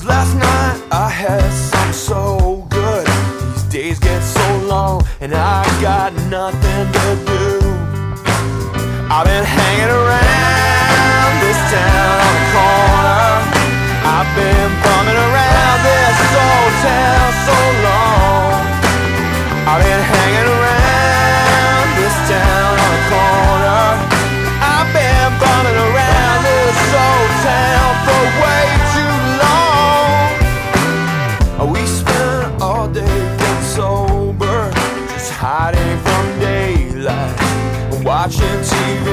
'Cause last night I had something so good. These days get so long and I got nothing to do. I've been hanging around this town on the corner. I've been bumming around this old town so long. I've been hanging around this town on the corner. I've been bumming around this old town for way too long. We spent all day getting sober, just hiding from daylight, watching TV.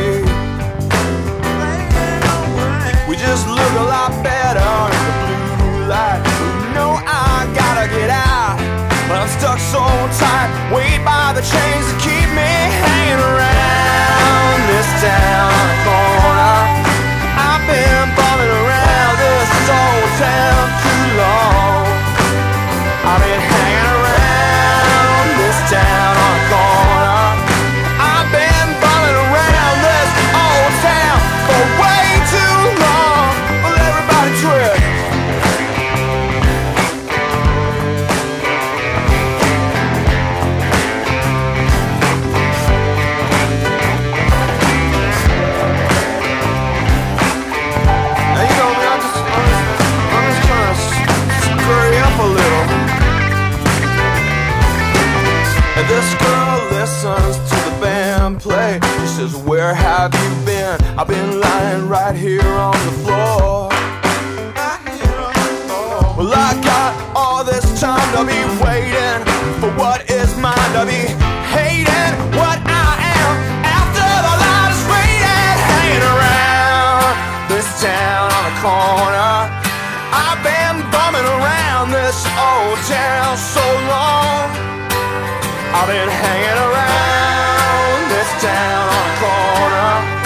We just look a lot better in the blue light. You know I gotta get out, but I'm stuck so tight, weighed by the chains that keep me hanging around this town on the corner. I've been bumming around this old town too long. I've been hanging around this town on the corner. I've been bumming around this old town for way too long. Well, everybody trip. Now you know me, I'm just trying to scurry up a little. And this girl listens to the band play. She says, where have you been? I've been lying right here on the floor. Well, I got all this time to be waiting for what is mine, to be hating what I am after the light is fading. Hanging around this town on the corner. I've been bumming around this old town so long. I've been hanging around this town on the corner.